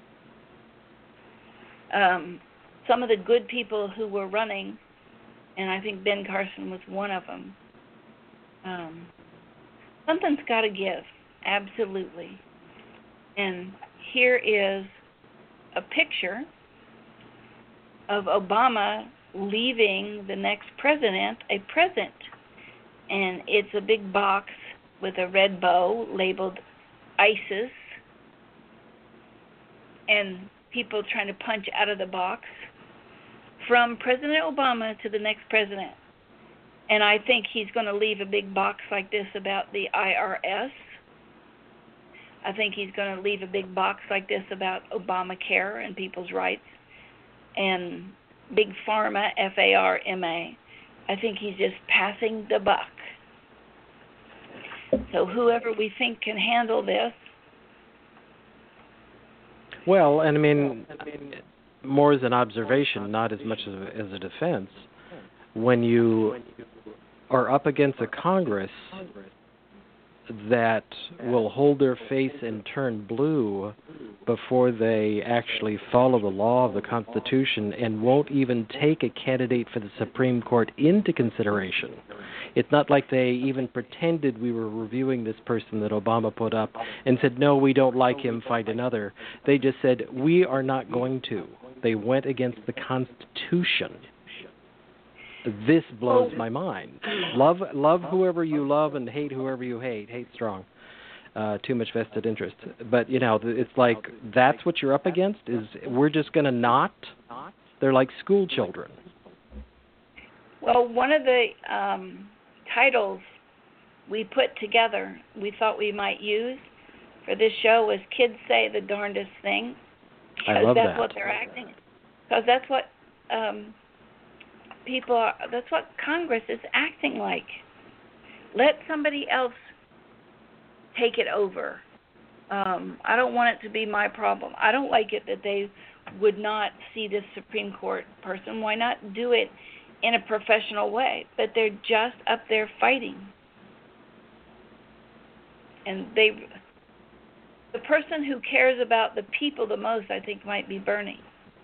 Um, some of the good people who were running, and I think Ben Carson was one of them, um, something's got to give, absolutely. And here is a picture of Obama leaving the next president a present. And it's a big box with a red bow labeled ISIS, and people trying to punch out of the box from President Obama to the next president. And I think he's going to leave a big box like this about the I R S. I think he's going to leave a big box like this about Obamacare and people's rights and Big Pharma, F A R M A. I think he's just passing the buck. So whoever we think can handle this. Well, and I mean, more as an observation, not as much as a, as a defense. When you are up against a Congress that will hold their face and turn blue before they actually follow the law of the Constitution and won't even take a candidate for the Supreme Court into consideration. It's not like they even pretended we were reviewing this person that Obama put up and said, no, we don't like him, find another. They just said, we are not going to. They went against the Constitution. This blows my mind. Love love whoever you love and hate whoever you hate. Hate strong. Uh, too much vested interest. But, you know, it's like that's what you're up against is we're just going to not. They're like school children. Well, one of the um, titles we put together we thought we might use for this show was Kids Say the Darndest Thing. I love that's that. what they're acting. Because that's what... Um, People are, that's what Congress is acting like. Let somebody else take it over. Um, I don't want it to be my problem. I don't like it that they would not see this Supreme Court person. Why not do it in a professional way? But they're just up there fighting. And they, the person who cares about the people the most, I think, might be Bernie.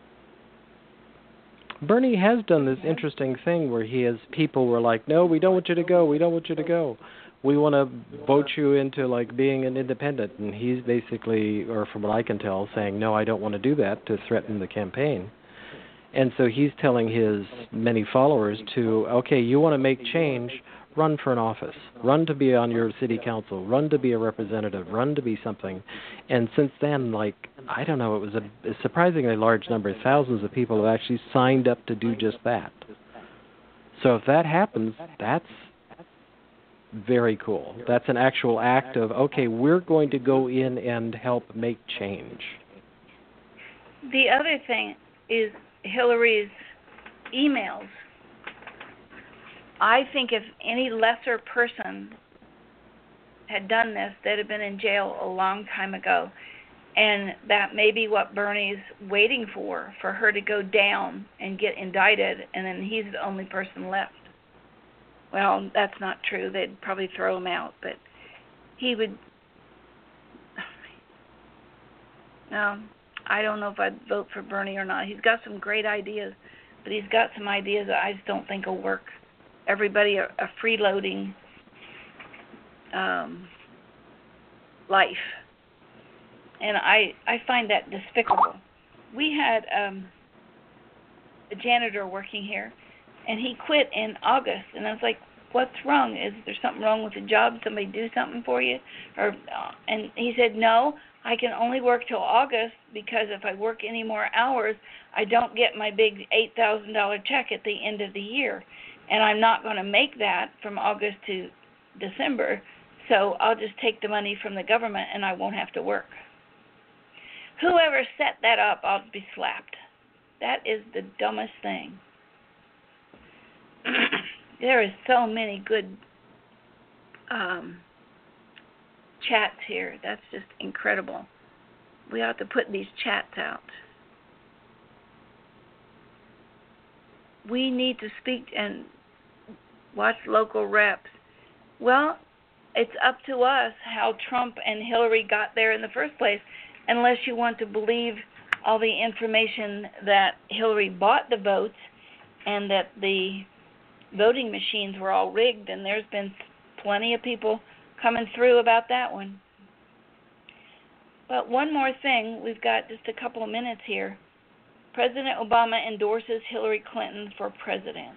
Bernie has done this interesting thing where he has people who are like, no, we don't want you to go, we don't want you to go. We want to vote you into like being an independent. And he's basically, or from what I can tell, saying, no, I don't want to do that to threaten the campaign. And so he's telling his many followers to, okay, you want to make change, run for an office, run to be on your city council, run to be a representative, run to be something. And since then, like, I don't know, it was a, a surprisingly large number, thousands of people have actually signed up to do just that. So if that happens, that's very cool. That's an actual act of, okay, we're going to go in and help make change. The other thing is Hillary's emails. I think if any lesser person had done this, they'd have been in jail a long time ago. And that may be what Bernie's waiting for, for her to go down and get indicted, and then he's the only person left. Well, that's not true. They'd probably throw him out, but he would... No, I don't know if I'd vote for Bernie or not. He's got some great ideas, but he's got some ideas that I just don't think will work. Everybody a, a freeloading um, life. And I, I find that despicable. We had um, a janitor working here, and he quit in August. And I was like, what's wrong? Is there something wrong with the job? Somebody do something for you? Or uh, and he said, no, I can only work till August because if I work any more hours, I don't get my big eight thousand dollars check at the end of the year. And I'm not going to make that from August to December, so I'll just take the money from the government and I won't have to work. Whoever set that up, I'll be slapped. That is the dumbest thing. There is so many good um, chats here. That's just incredible. We ought to put these chats out. We need to speak and watch local reps. Well, it's up to us how Trump and Hillary got there in the first place, unless you want to believe all the information that Hillary bought the votes and that the voting machines were all rigged, and there's been plenty of people coming through about that one. But one more thing, we've got just a couple of minutes here. President Obama endorses Hillary Clinton for president.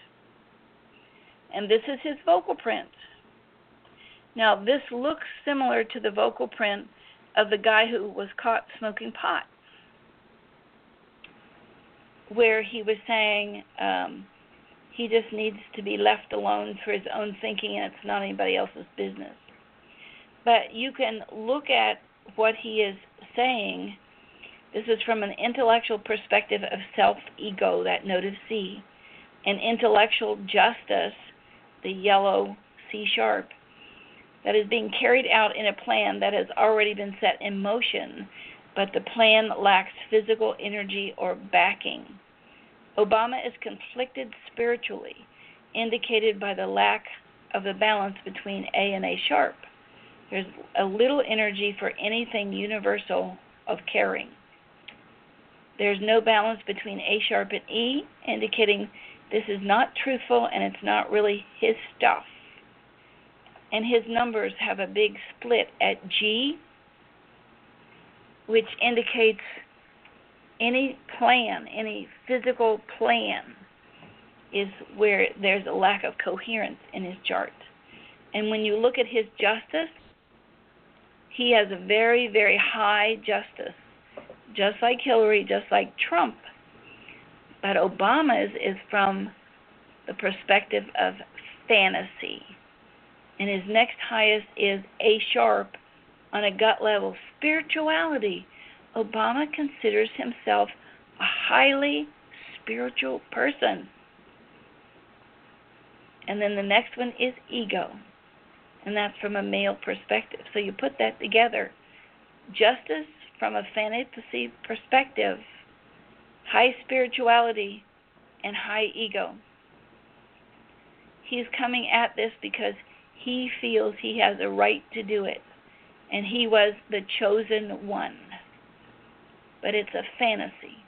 And this is his vocal print. Now, this looks similar to the vocal print of the guy who was caught smoking pot, where he was saying um, He just needs to be left alone for his own thinking, and it's not anybody else's business. But you can look at what he is saying. This is from an intellectual perspective of self-ego, that note of C, and intellectual justice, the yellow C-sharp, that is being carried out in a plan that has already been set in motion, but the plan lacks physical energy or backing. Obama is conflicted spiritually, indicated by the lack of the balance between A and A sharp. There's a little energy for anything universal of caring. There's no balance between A sharp and E, indicating this is not truthful and it's not really his stuff. And his numbers have a big split at G, which indicates any plan, any physical plan, is where there's a lack of coherence in his chart. And when you look at his justice, he has a very, very high justice, just like Hillary, just like Trump. But Obama's is from the perspective of fantasy. And his next highest is A sharp on a gut level. Spirituality. Obama considers himself a highly spiritual person. And then the next one is ego. And that's from a male perspective. So you put that together. Justice from a fantasy perspective, high spirituality, and high ego. He's coming at this because he feels he has a right to do it. And he was the chosen one. But it's a fantasy.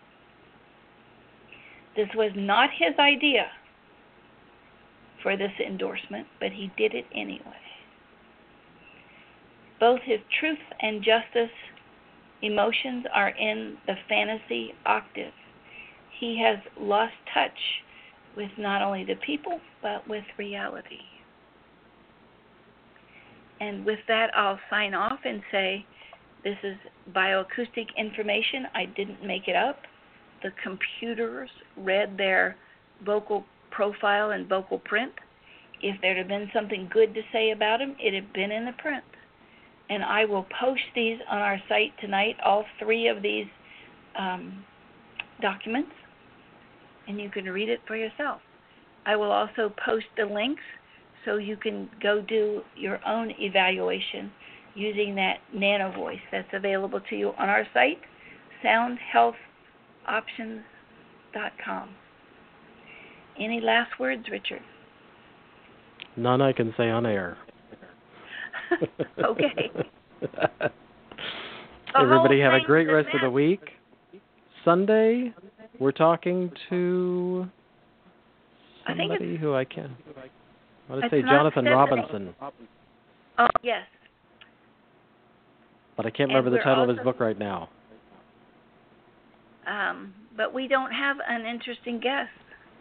This was not his idea for this endorsement, but he did it anyway. Both his truth and justice emotions are in the fantasy octave. He has lost touch with not only the people, but with reality. And with that, I'll sign off and say, this is bioacoustic information. I didn't make it up. The computers read their vocal profile and vocal print. If there had been something good to say about him, it had been in the print. And I will post these on our site tonight, all three of these um, documents, and you can read it for yourself. I will also post the links so you can go do your own evaluation using that nano voice that's available to you on our site, sound health options dot com. Any last words, Richard? None I can say on air. Okay. Everybody have a great rest of the week. Sunday, we're talking to somebody who I can. I want to say Jonathan Robinson. Oh, yes. But I can't remember the title of his book right now. Um, but we don't have an interesting guest.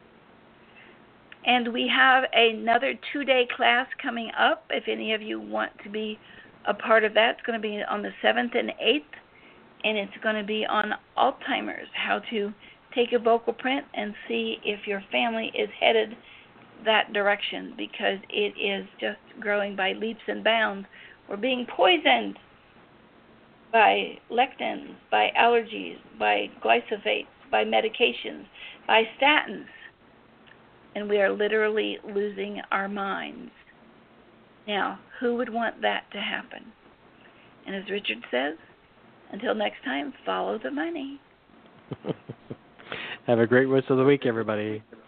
And we have another two-day class coming up. If any of you want to be a part of that, it's going to be on the seventh and eighth. And it's going to be on Alzheimer's, how to take a vocal print and see if your family is headed that direction, because it is just growing by leaps and bounds. We're being poisoned by lectins, by allergies, by glyphosates, by medications, by statins. And we are literally losing our minds. Now, who would want that to happen? And as Richard says, until next time, follow the money. Have a great rest of the week, everybody.